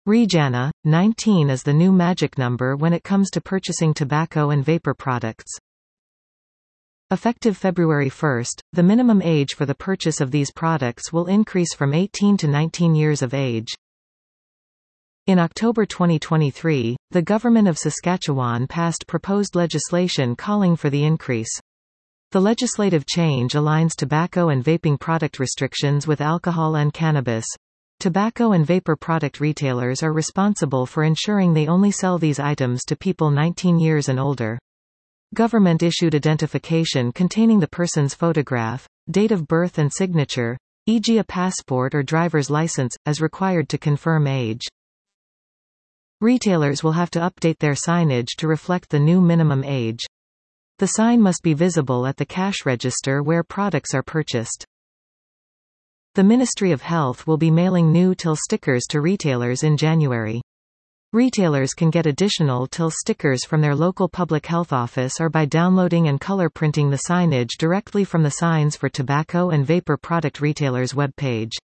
Rejana, 19 is the new magic number when it comes to purchasing tobacco and vapor products. Effective February 1, the minimum age for the purchase of these products will increase from 18 to 19 years of age. In October 2023, the Government of Saskatchewan passed proposed legislation calling for the increase. The legislative change aligns tobacco and vaping product restrictions with alcohol and cannabis. Tobacco and vapor product retailers are responsible for ensuring they only sell these items to people 19 years and older. Government-issued identification containing the person's photograph, date of birth and signature, e.g. a passport or driver's license, is required to confirm age. Retailers will have to update their signage to reflect the new minimum age. The sign must be visible at the cash register where products are purchased. The Ministry of Health will be mailing new till stickers to retailers in January. Retailers can get additional till stickers from their local public health office or by downloading and color printing the signage directly from the Signs for Tobacco and Vapor Product Retailers webpage.